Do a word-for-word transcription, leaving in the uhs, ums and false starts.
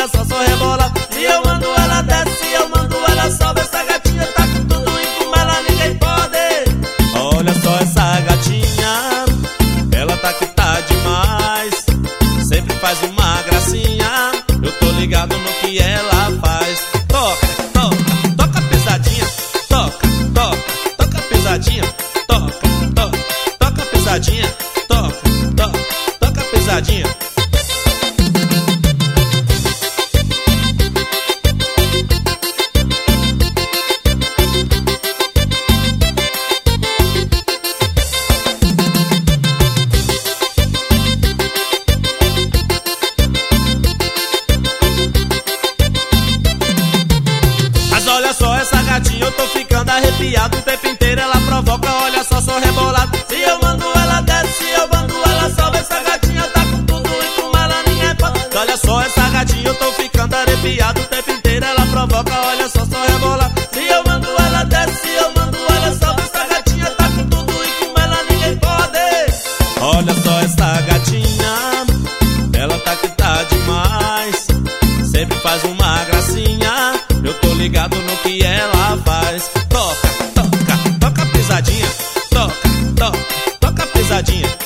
olha só, só rebolado. Se eu mando ela desce, se eu mando ela sobe. Essa gatinha tá com tudo e com ela ninguém pode. Olha só essa gatinha, ela tá que tá demais. Sempre faz uma gracinha, eu tô ligado no que ela faz. Toca, toca, toca pesadinha. Toca, toca, toca pesadinha. Toca, toca, toca pesadinha. Toca, toca, toca pesadinha. Olha só essa gatinha, eu tô ficando arrepiado. O tempo inteiro ela provoca, olha só, só rebolado. Se eu mando ela desce, se eu mando ela sobe. Essa gatinha tá com tudo e com ela ninguém pode. Olha só essa gatinha, eu tô ficando arrepiado. O tempo inteiro ela provoca, olha só, só rebolado. Se eu mando ela desce, se eu mando ela sobe. Essa gatinha tá com tudo e com ela ninguém pode. Olha só essa gatinha, ela tá que tá demais. Sempre faz uma gracinha, eu tô ligado no que ela faz. Toca, toca, toca pesadinha. Toca, toca, toca pesadinha.